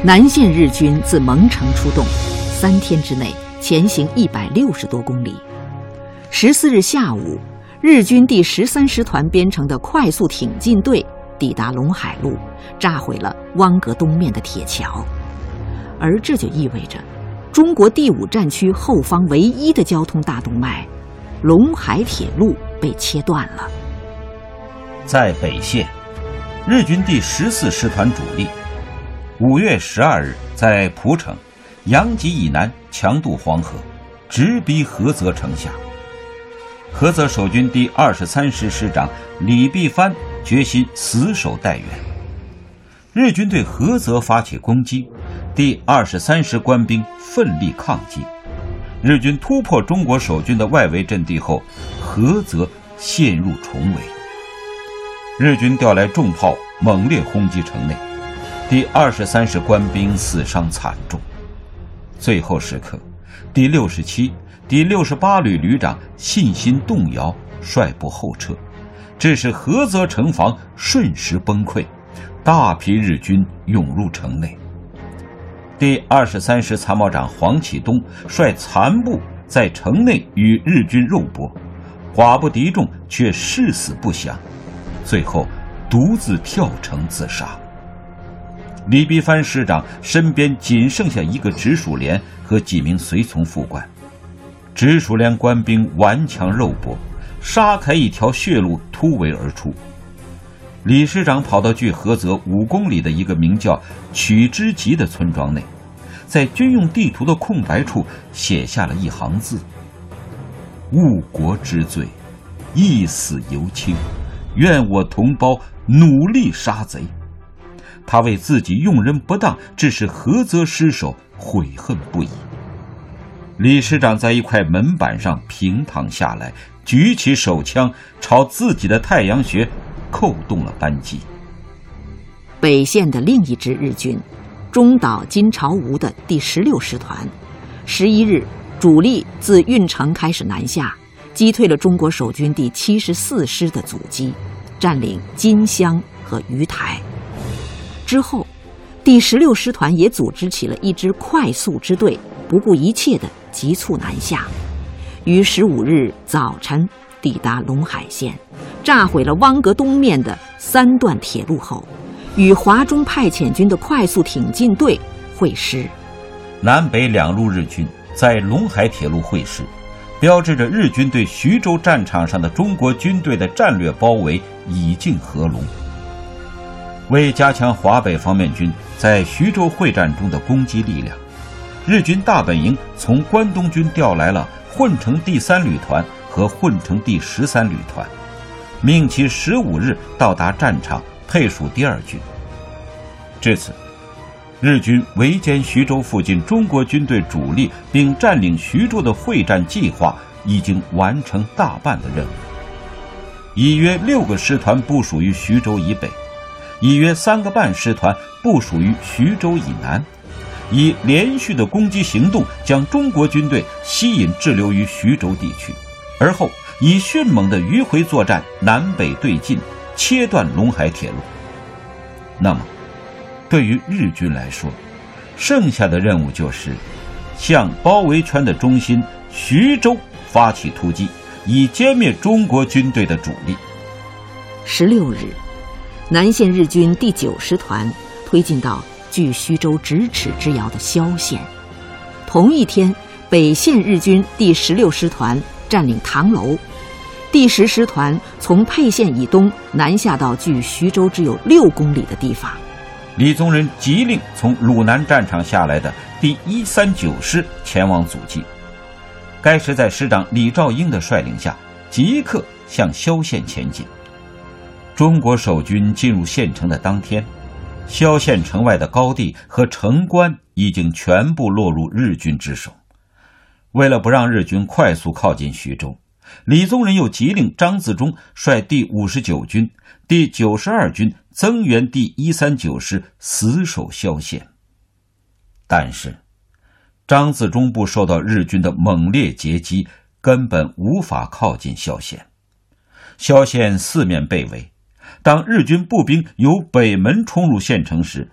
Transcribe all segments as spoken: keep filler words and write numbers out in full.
南线日军自蒙城出动，三天之内前行一百六十多公里。十四日下午，日军第十三师团编成的快速挺进队抵达陇海路，炸毁了汪格东面的铁桥，而这就意味着中国第五战区后方唯一的交通大动脉陇海铁路被切断了。 在北线，日军第十四师团主力五月十二日在蒲城、杨集以南强渡黄河，直逼菏泽城下。菏泽守军第二十三师师长李必藩决心死守待援。日军对菏泽发起攻击，第二十三师官兵奋力抗击。日军突破中国守军的外围阵地后，菏泽陷入重围。日军调来重炮猛烈轰击城内，第二十三师官兵死伤惨重。最后时刻，第六十七、第六十八旅旅长信心动摇，率部后撤，致使菏泽城防瞬时崩溃，大批日军涌入城内。第二十三师参谋长黄启东率残部在城内与日军肉搏，寡不敌众，却誓死不降，最后独自跳城自杀。李必藩师长身边仅剩下一个直属连和几名随从副官，直属连官兵顽强肉搏，杀开一条血路突围而出。李师长跑到距菏泽五公里的一个名叫曲之集的村庄内，在军用地图的空白处写下了一行字：误国之罪，一死犹轻，愿我同胞努力杀贼。他为自己用人不当致使菏泽失守悔恨不已。李师长在一块门板上平躺下来，举起手枪朝自己的太阳穴扣动了扳机。 北线的另一支日军，中岛金朝吾的第十六师团，十一日主力自运城开始南下，击退了中国守军第七十四师的阻击，占领金乡和鱼台。之后，第十六师团也组织起了一支快速支队，不顾一切地急促南下，于十五日早晨抵达陇海县，炸毁了汪格东面的三段铁路后，与华中派遣军的快速挺进队会师。 南北两路日军在陇海铁路会师，标志着日军对徐州战场上的中国军队的战略包围已近合拢。为加强华北方面军在徐州会战中的攻击力量，日军大本营从关东军调来了混成第三旅团和混成第十三旅团，命其十五日到达战场，配属第二军。至此，日军围歼徐州附近中国军队主力并占领徐州的会战计划已经完成大半的任务。已约六个师团部署于徐州以北，已约三个半师团部署于徐州以南，以连续的攻击行动将中国军队吸引滞留于徐州地区，而后以迅猛的迂回作战南北对进，切断陇海铁路。那么对于日军来说，剩下的任务就是向包围圈的中心徐州发起突击，以歼灭中国军队的主力。 十六日，南线日军第九师团推进到距徐州咫尺之遥的萧县。同一天，北线日军第十六师团占领唐楼，第十师团从沛县以东南下到距徐州只有六公里的地方。 李宗仁急令从鲁南战场下来的第一三九师前往阻击。该师在师长李兆英的率领下，即刻向萧县前进。中国守军进入县城的当天，萧县城外的高地和城关已经全部落入日军之手。为了不让日军快速靠近徐州，李宗仁又急令张自忠率第五十九军、第九十二军增援第一三九师，死守萧县。但是张自忠部受到日军的猛烈截击，根本无法靠近萧县。萧县四面被围，当日军步兵由北门冲入县城时，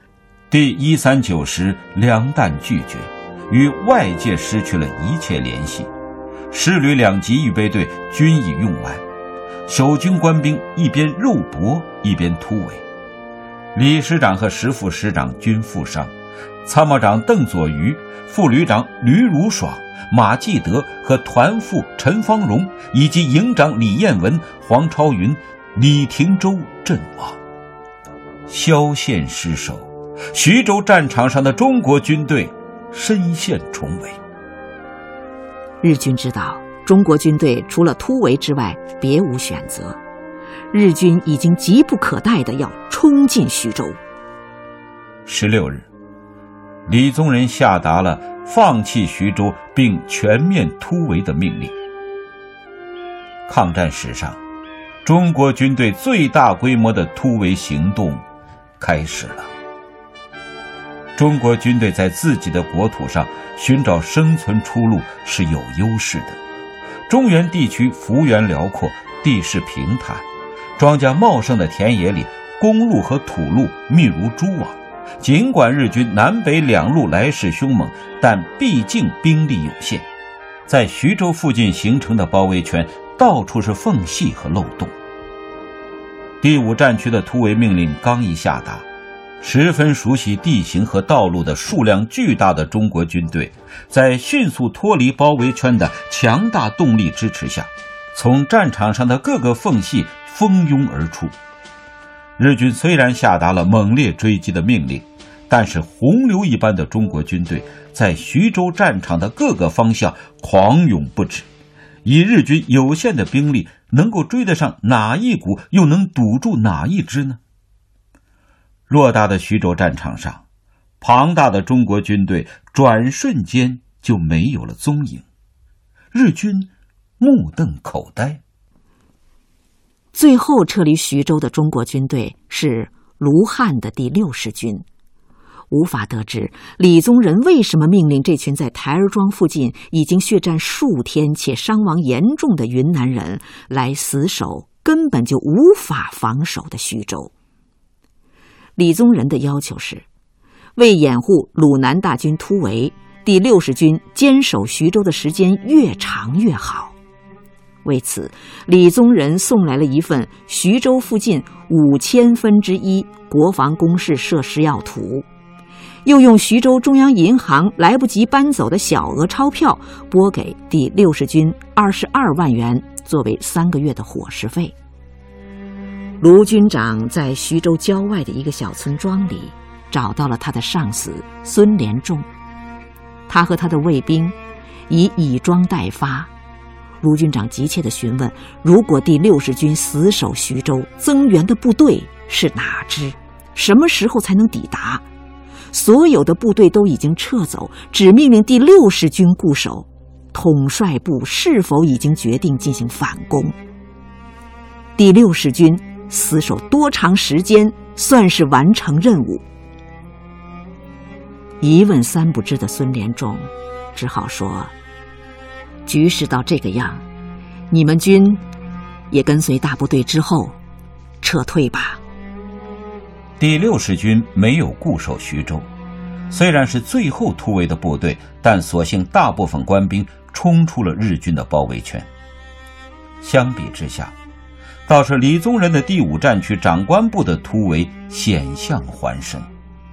第一三九师两弹拒绝，与外界失去了一切联系。师旅两级预备队均已用完，守军官兵一边肉搏一边突围。李师长和石副师长均负伤，参谋长邓佐瑜、副旅长吕汝爽、马继德和团副陈方荣以及营长李彦文、黄超云、李廷洲阵亡。萧县失守，徐州战场上的中国军队深陷重围。 日军知道中国军队除了突围之外别无选择，日军已经急不可待地要冲进徐州。 十六日，李宗仁下达了放弃徐州并全面突围的命令。抗战史上，中国军队最大规模的突围行动开始了。中国军队在自己的国土上寻找生存出路是有优势的。中原地区幅员辽阔，地势平坦，庄稼茂盛的田野里，公路和土路密如蛛网。尽管日军南北两路来势凶猛，但毕竟兵力有限，在徐州附近形成的包围圈到处是缝隙和漏洞。第五战区的突围命令刚一下达，十分熟悉地形和道路的数量巨大的中国军队，在迅速脱离包围圈的强大动力支持下，从战场上的各个缝隙蜂拥而出。日军虽然下达了猛烈追击的命令，但是洪流一般的中国军队在徐州战场的各个方向狂涌不止，以日军有限的兵力，能够追得上哪一股，又能堵住哪一支呢？偌大的徐州战场上，庞大的中国军队转瞬间就没有了踪影，日军目瞪口呆。 最后撤离徐州的中国军队是卢汉的第六十军。无法得知李宗仁为什么命令这群在台儿庄附近已经血战数天且伤亡严重的云南人来死守根本就无法防守的徐州。李宗仁的要求是，为掩护鲁南大军突围，第六十军坚守徐州的时间越长越好。为此，李宗仁送来了一份徐州附近五千分之一国防工事设施要图，又用徐州中央银行来不及搬走的小额钞票拨给第六十军二十二万元，作为三个月的伙食费。卢军长在徐州郊外的一个小村庄里找到了他的上司孙连仲，他和他的卫兵以以装待发。卢军长急切地询问，如果第六十军死守徐州，增援的部队是哪支？什么时候才能抵达？所有的部队都已经撤走，只命令第六十军固守。统帅部是否已经决定进行反攻？第六十军死守多长时间算是完成任务？一问三不知的孙连仲只好说，局势到这个样，你们军也跟随大部队之后撤退吧。 第六十军没有固守徐州，虽然是最后突围的部队，但所幸大部分官兵冲出了日军的包围圈。相比之下，倒是李宗仁的第五战区长官部的突围险象环生。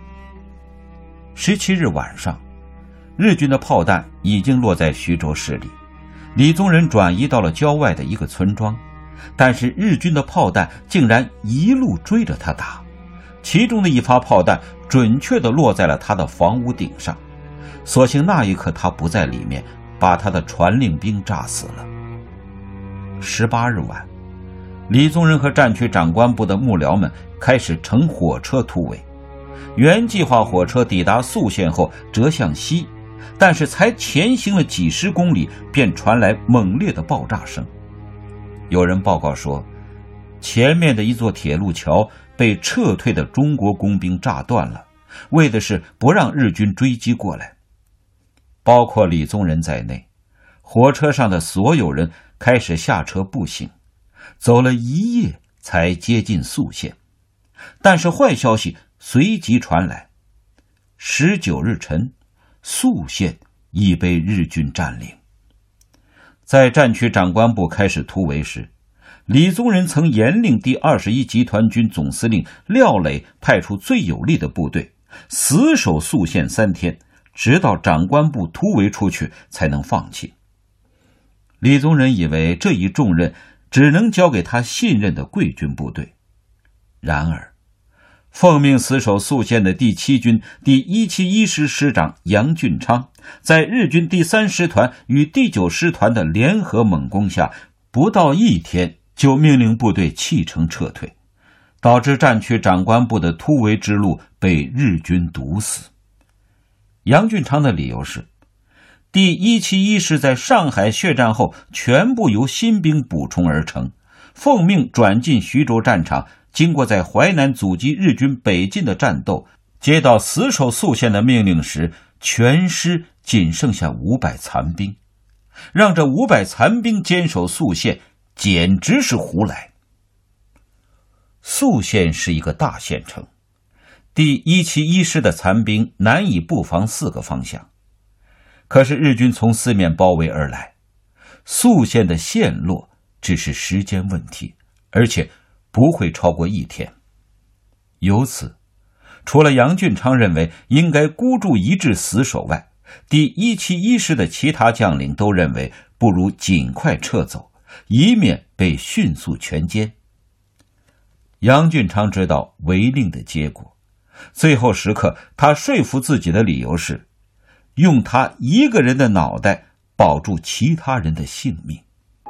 十七日晚上，日军的炮弹已经落在徐州市里，李宗仁转移到了郊外的一个村庄，但是日军的炮弹竟然一路追着他打，其中的一发炮弹准确地落在了他的房屋顶上，所幸那一刻他不在里面，把他的传令兵炸死了。十八日晚，李宗仁和战区长官部的幕僚们开始乘火车突围。原计划火车抵达宿县后折向西，但是才前行了几十公里，便传来猛烈的爆炸声。有人报告说，前面的一座铁路桥被撤退的中国工兵炸断了，为的是不让日军追击过来。包括李宗仁在内，火车上的所有人开始下车步行，走了一夜才接近宿县。但是坏消息随即传来， 十九日晨，宿县已被日军占领。在战区长官部开始突围时，李宗仁曾严令第二十一集团军总司令廖磊派出最有力的部队，死守宿县三天，直到长官部突围出去才能放弃。李宗仁以为这一重任只能交给他信任的贵军部队，然而奉命死守宿县的第七军第一七一师师长杨俊昌，在日军第三师团与第九师团的联合猛攻下，不到一天就命令部队弃城撤退，导致战区长官部的突围之路被日军堵死。杨俊昌的理由是，第一七一师在上海血战后全部由新兵补充而成，奉命转进徐州战场，经过在淮南阻击日军北进的战斗，接到死守宿县的命令时，全师仅剩下五百残兵，让这五百残兵坚守宿县简直是胡来。宿县是一个大县城，第一七一师的残兵难以布防四个方向，可是日军从四面包围而来，宿县的陷落只是时间问题，而且不会超过一天。由此，除了杨俊昌认为应该孤注一掷死守外，第一七一师的其他将领都认为不如尽快撤走，以免被迅速全歼。杨俊昌知道违令的结果，最后时刻他说服自己的理由是，用他一个人的脑袋保住其他人的性命。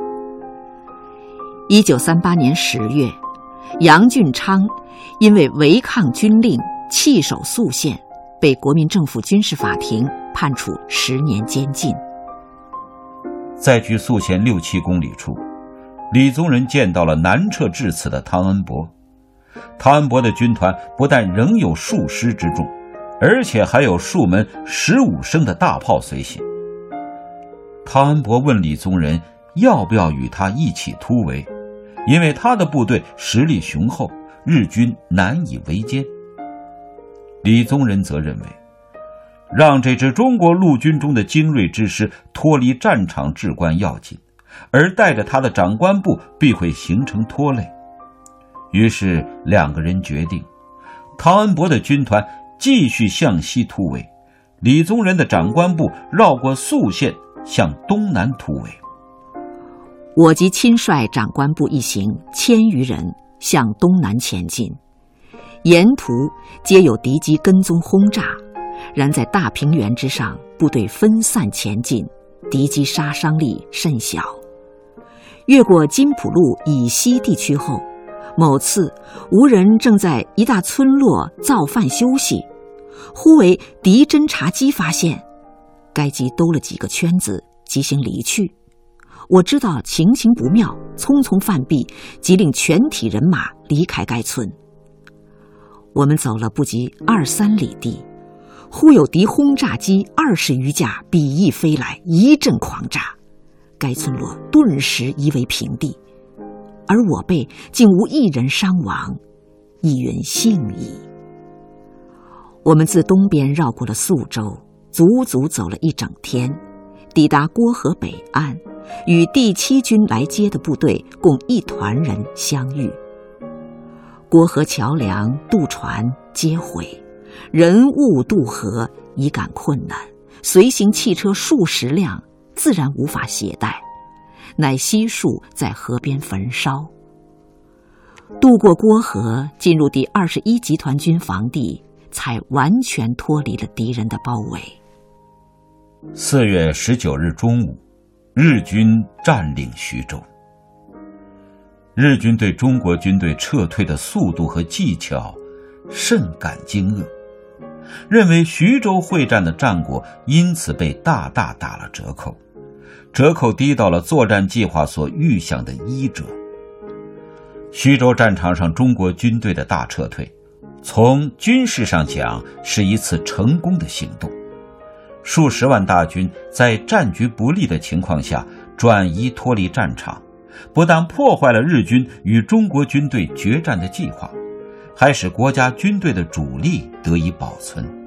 一九三八年十月，杨俊昌因为违抗军令弃守宿县，被国民政府军事法庭判处十年监禁。 在距宿县六七公里处，李宗仁见到了南撤至此的汤恩伯。汤恩伯的军团不但仍有数师之众，而且还有数门十五升的大炮随行。汤恩伯问李宗仁要不要与他一起突围，因为他的部队实力雄厚，日军难以围歼。李宗仁则认为，让这支中国陆军中的精锐之师脱离战场至关要紧，而带着他的长官部必会形成拖累。于是两个人决定，汤恩伯的军团继续向西突围，李宗仁的长官部绕过宿县向东南突围。 我即亲率长官部一行千余人向东南前进，沿途皆有敌机跟踪轰炸，然在大平原之上，部队分散前进，敌机杀伤力甚小。越过金浦路以西地区后，某次无人正在一大村落造饭休息，忽为敌侦察机发现，该机兜了几个圈子，急行离去。我知道情形不妙，匆匆犯避，即令全体人马离开该村。我们走了不及二三里地，忽有敌轰炸机二十余架比翼飞来，一阵狂炸，该村落顿时夷为平地，而我辈竟无一人伤亡，一云幸矣。我们自东边绕过了宿州，足足走了一整天，抵达郭河北岸，与第七军来接的部队共一团人相遇。郭河桥梁、渡船皆毁，人物渡河已感困难，随行汽车数十辆自然无法携带，乃悉数在河边焚烧。渡过郭河，进入第二十一集团军防地，才完全脱离了敌人的包围。 四月十九日中午，日军占领徐州。日军对中国军队撤退的速度和技巧甚感惊愕，认为徐州会战的战果因此被大大打了折扣，折扣低到了作战计划所预想的一折。徐州战场上中国军队的大撤退，从军事上讲是一次成功的行动。数十万大军在战局不利的情况下转移脱离战场，不但破坏了日军与中国军队决战的计划，还使国家军队的主力得以保存，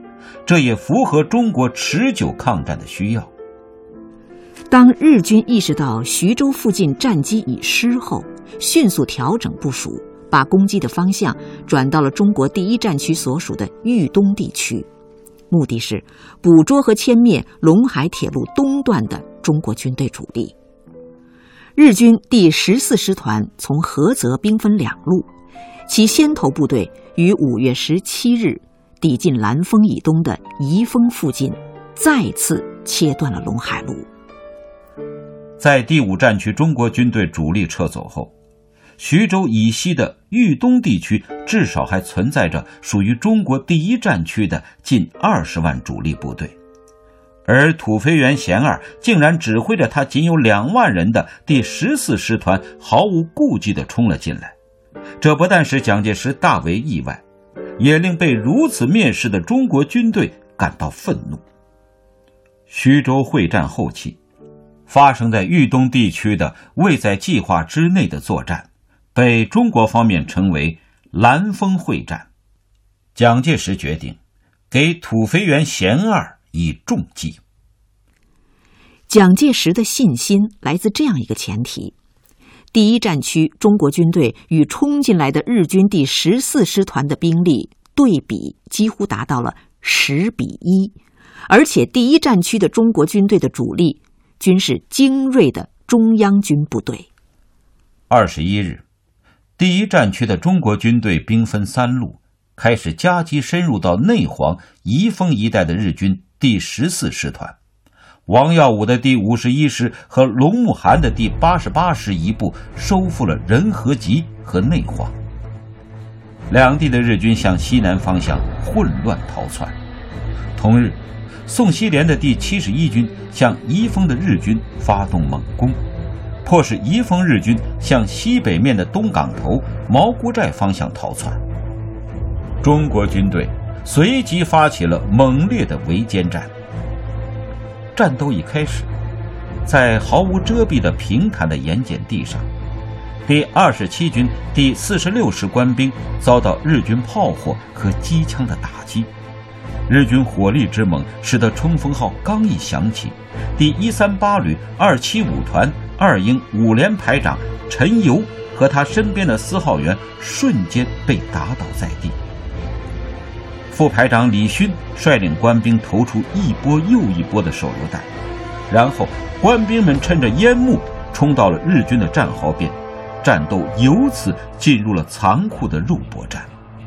这也符合中国持久抗战的需要。 当日军意识到徐州附近战机已失后，迅速调整部署，把攻击的方向转到了中国第一战区所属的豫东地区，目的是捕捉和歼灭陇海铁路东段的中国军队主力。日军第十四师团从菏泽兵分两路，其先头部队于五月十七日抵近兰丰以东的宜丰附近，再次切断了陇海路。 在第五战区中国军队主力撤走后，徐州以西的豫东地区至少还存在着属于中国第一战区的近二十万主力部队，而土肥原贤二竟然指挥着他仅有两万人的第十四师团毫无顾忌地冲了进来。这不但使蒋介石大为意外，也令被如此蔑视的中国军队感到愤怒。徐州会战后期，发生在豫东地区的未在计划之内的作战，被中国方面称为兰丰会战。蒋介石决定给土肥原贤二以重击。 蒋介石的信心来自这样一个前提：第一战区中国军队与冲进来的日军第十四师团的兵力对比几乎达到了十比一，而且第一战区的中国军队的主力均是精锐的中央军部队。 二十一日，第一战区的中国军队兵分三路，开始夹击深入到内黄、宜丰一带的日军第十四师团。王耀武的第五十一师和龙慕涵的第八十八师一部收复了仁和集和内黄。两地的日军向西南方向混乱逃窜。同日，宋希濂的第七十一军向宜丰的日军发动猛攻，迫使宜丰日军向西北面的东港头、毛姑寨方向逃窜。中国军队随即发起了猛烈的围歼战。战斗一开始，在毫无遮蔽的平坦的盐碱地上，第二十七军第四十六师官兵遭到日军炮火和机枪的打击。日军火力之猛，使得冲锋号刚一响起，第一三八旅二七五团二营五连排长陈游和他身边的司号员瞬间被打倒在地。副排长李勋率领官兵投出一波又一波的手榴弹，然后官兵们趁着烟幕冲到了日军的战壕边，战斗由此进入了残酷的肉搏战。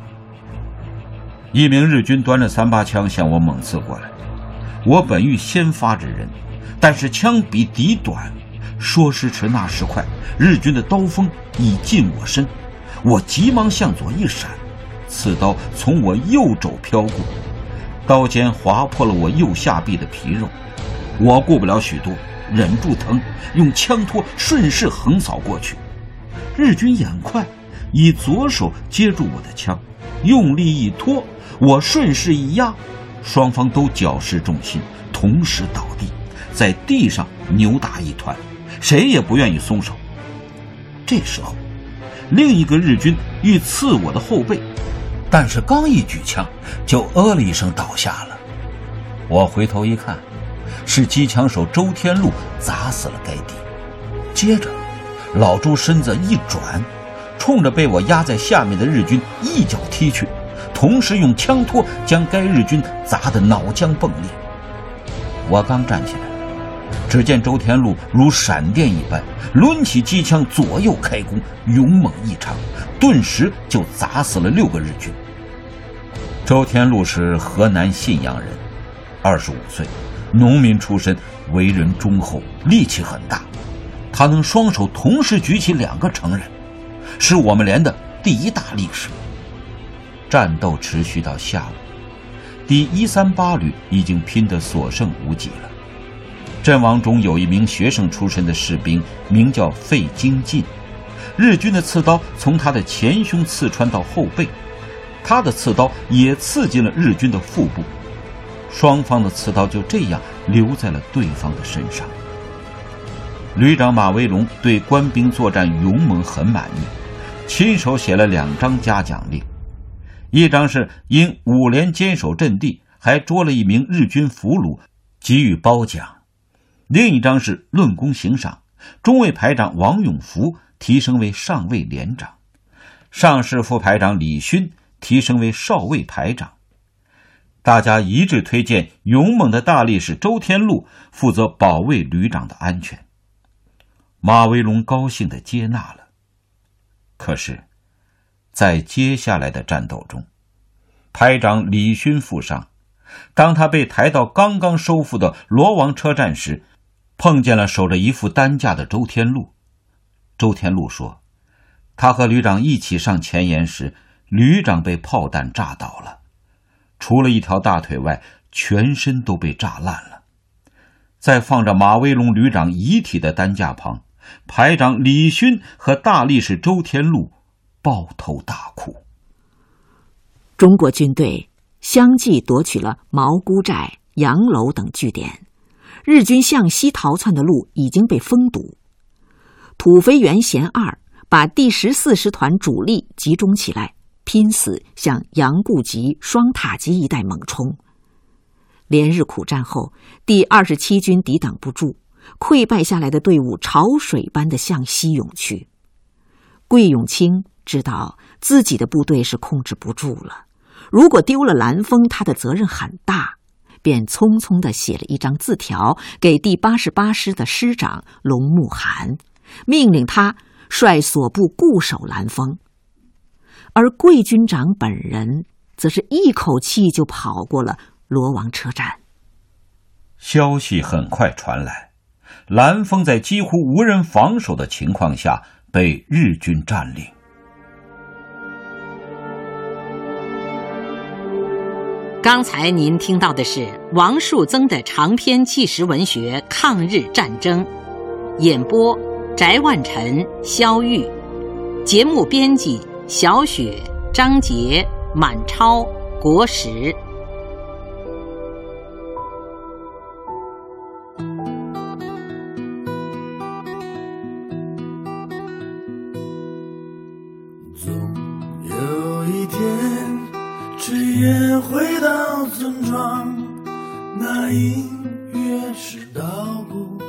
一名日军端着三八枪向我猛刺过来，我本欲先发制人，但是枪比敌短，说时迟那时快，日军的刀锋已近我身，我急忙向左一闪，刺刀从我右肘飘过，刀尖划破了我右下臂的皮肉。我顾不了许多，忍住疼，用枪托顺势横扫过去。日军眼快，以左手接住我的枪，用力一拖，我顺势一压，双方都绞失重心，同时倒地，在地上扭打一团，谁也不愿意松手。这时候，另一个日军欲刺我的后背，但是刚一举枪，就呃了一声倒下了。我回头一看，是机枪手周天禄砸死了该敌。接着，老周身子一转，冲着被我压在下面的日军一脚踢去，同时用枪托将该日军砸得脑浆迸裂。我刚站起来，只见周天禄如闪电一般抡起机枪左右开弓，勇猛异常，顿时就砸死了六个日军。周天禄是河南信阳人，二十五岁，农民出身，为人忠厚，力气很大。他能双手同时举起两个成人，是我们连的第一大力士。战斗持续到下午，第一三八旅已经拼得所剩无几了。阵亡中有一名学生出身的士兵，名叫费精进。日军的刺刀从他的前胸刺穿到后背，他的刺刀也刺进了日军的腹部，双方的刺刀就这样留在了对方的身上。旅长马维龙对官兵作战勇猛很满意，亲手写了两张嘉奖令，一张是因五连坚守阵地， 还捉了一名日军俘虏，给予褒奖。另一张是论功行赏，中尉排长王永福提升为上尉连长，上士副排长李勋提升为少尉排长。大家一致推荐勇猛的大力士周天禄负责保卫旅长的安全。马维龙高兴地接纳了。可是在接下来的战斗中，排长李勋负伤，当他被抬到刚刚收复的罗王车站时，碰见了守着一副担架的周天禄。周天禄说，他和旅长一起上前沿时，旅长被炮弹炸倒了，除了一条大腿外，全身都被炸烂了。在放着马威龙旅长遗体的担架旁，排长李勋和大力士周天禄抱头大哭。 中国军队相继夺取了毛姑寨、杨楼等据点，日军向西逃窜的路已经被封堵。土肥原贤二把第十四师团主力集中起来，拼死向杨固集、双塔集一带猛冲。连日苦战后，第二十七军抵挡不住，溃败下来的队伍潮水般的向西涌去。桂永清知道自己的部队是控制不住了，如果丢了兰峰，他的责任很大，便匆匆地写了一张字条给第八十八师的师长龙慕寒，命令他率所部固守兰峰。而桂军长本人则是一口气就跑过了罗王车站。 消息很快传来，兰峰在几乎无人防守的情况下被日军占领。 刚才您听到的是王树增的长篇纪实文学《抗日战争》，演播翟万晨、肖玉，节目编辑小雪、张杰、满超、国石。 总有一天，炊烟回到村庄，那音乐是稻谷